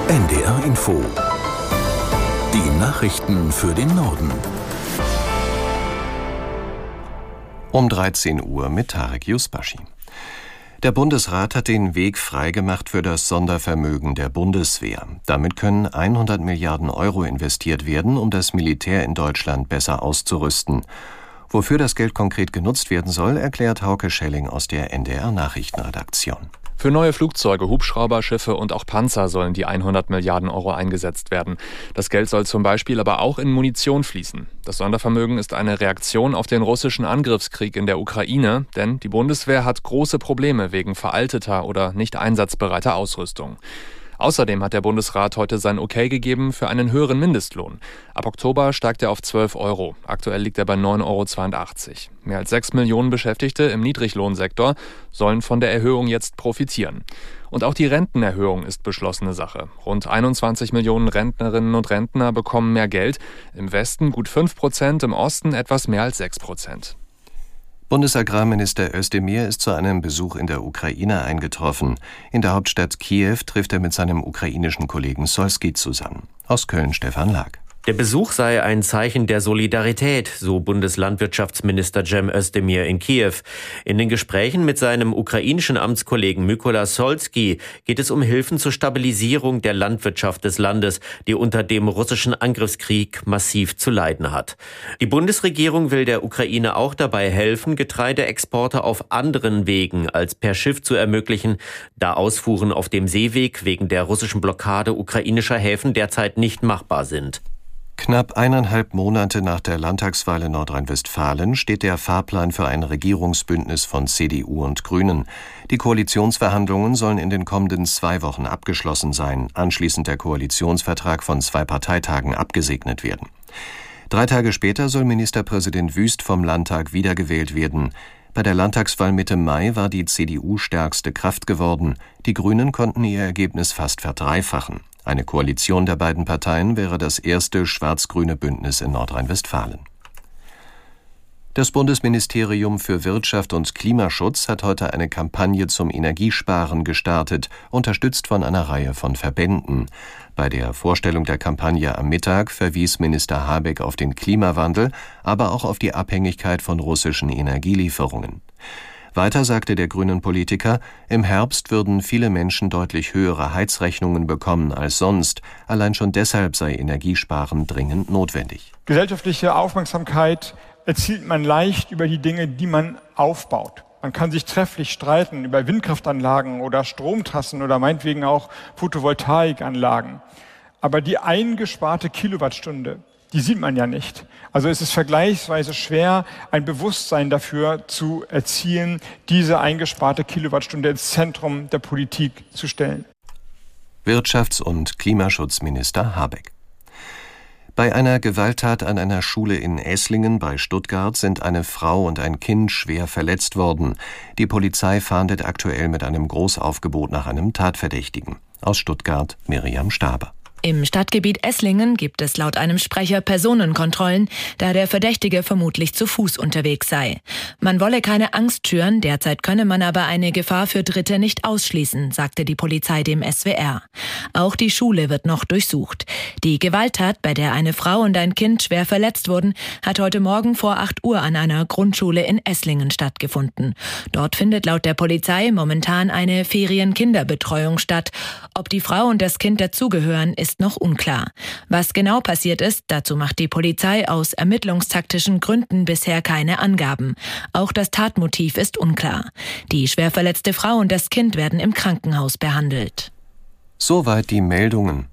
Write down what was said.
NDR Info. Die Nachrichten für den Norden. Um 13 Uhr mit Tarek Yusbashi. Der Bundesrat hat den Weg freigemacht für das Sondervermögen der Bundeswehr. Damit können 100 Milliarden Euro investiert werden, um das Militär in Deutschland besser auszurüsten. Wofür das Geld konkret genutzt werden soll, erklärt Hauke Schelling aus der NDR Nachrichtenredaktion. Für neue Flugzeuge, Hubschrauber, Schiffe und auch Panzer sollen die 100 Milliarden Euro eingesetzt werden. Das Geld soll zum Beispiel aber auch in Munition fließen. Das Sondervermögen ist eine Reaktion auf den russischen Angriffskrieg in der Ukraine, denn die Bundeswehr hat große Probleme wegen veralteter oder nicht einsatzbereiter Ausrüstung. Außerdem hat der Bundesrat heute sein Okay gegeben für einen höheren Mindestlohn. Ab Oktober steigt er auf 12 Euro. Aktuell liegt er bei 9,82 Euro. Mehr als 6 Millionen Beschäftigte im Niedriglohnsektor sollen von der Erhöhung jetzt profitieren. Und auch die Rentenerhöhung ist beschlossene Sache. Rund 21 Millionen Rentnerinnen und Rentner bekommen mehr Geld. Im Westen gut 5%, im Osten etwas mehr als 6%. Bundesagrarminister Özdemir ist zu einem Besuch in der Ukraine eingetroffen. In der Hauptstadt Kiew trifft er mit seinem ukrainischen Kollegen Solski zusammen. Aus Köln Stefan Lag. Der Besuch sei ein Zeichen der Solidarität, so Bundeslandwirtschaftsminister Cem Özdemir in Kiew. In den Gesprächen mit seinem ukrainischen Amtskollegen Mykola Solski geht es um Hilfen zur Stabilisierung der Landwirtschaft des Landes, die unter dem russischen Angriffskrieg massiv zu leiden hat. Die Bundesregierung will der Ukraine auch dabei helfen, Getreideexporte auf anderen Wegen als per Schiff zu ermöglichen, da Ausfuhren auf dem Seeweg wegen der russischen Blockade ukrainischer Häfen derzeit nicht machbar sind. Knapp 1,5 Monate nach der Landtagswahl in Nordrhein-Westfalen steht der Fahrplan für ein Regierungsbündnis von CDU und Grünen. Die Koalitionsverhandlungen sollen in den kommenden 2 Wochen abgeschlossen sein, anschließend der Koalitionsvertrag von 2 Parteitagen abgesegnet werden. 3 Tage später soll Ministerpräsident Wüst vom Landtag wiedergewählt werden. Bei der Landtagswahl Mitte Mai war die CDU stärkste Kraft geworden. Die Grünen konnten ihr Ergebnis fast verdreifachen. Eine Koalition der beiden Parteien wäre das erste schwarz-grüne Bündnis in Nordrhein-Westfalen. Das Bundesministerium für Wirtschaft und Klimaschutz hat heute eine Kampagne zum Energiesparen gestartet, unterstützt von einer Reihe von Verbänden. Bei der Vorstellung der Kampagne am Mittag verwies Minister Habeck auf den Klimawandel, aber auch auf die Abhängigkeit von russischen Energielieferungen. Weiter sagte der grünen Politiker, im Herbst würden viele Menschen deutlich höhere Heizrechnungen bekommen als sonst. Allein schon deshalb sei Energiesparen dringend notwendig. Gesellschaftliche Aufmerksamkeit erzielt man leicht über die Dinge, die man aufbaut. Man kann sich trefflich streiten über Windkraftanlagen oder Stromtrassen oder meinetwegen auch Photovoltaikanlagen. Aber die eingesparte Kilowattstunde, die sieht man ja nicht. Also es ist vergleichsweise schwer, ein Bewusstsein dafür zu erzielen, diese eingesparte Kilowattstunde ins Zentrum der Politik zu stellen. Wirtschafts- und Klimaschutzminister Habeck. Bei einer Gewalttat an einer Schule in Esslingen bei Stuttgart sind eine Frau und ein Kind schwer verletzt worden. Die Polizei fahndet aktuell mit einem Großaufgebot nach einem Tatverdächtigen. Aus Stuttgart Miriam Staber. Im Stadtgebiet Esslingen gibt es laut einem Sprecher Personenkontrollen, da der Verdächtige vermutlich zu Fuß unterwegs sei. Man wolle keine Angst schüren, derzeit könne man aber eine Gefahr für Dritte nicht ausschließen, sagte die Polizei dem SWR. Auch die Schule wird noch durchsucht. Die Gewalttat, bei der eine Frau und ein Kind schwer verletzt wurden, hat heute Morgen vor 8 Uhr an einer Grundschule in Esslingen stattgefunden. Dort findet laut der Polizei momentan eine Ferienkinderbetreuung statt. Ob die Frau und das Kind dazugehören, ist noch unklar. Was genau passiert ist, dazu macht die Polizei aus ermittlungstaktischen Gründen bisher keine Angaben. Auch das Tatmotiv ist unklar. Die schwer verletzte Frau und das Kind werden im Krankenhaus behandelt. Soweit die Meldungen.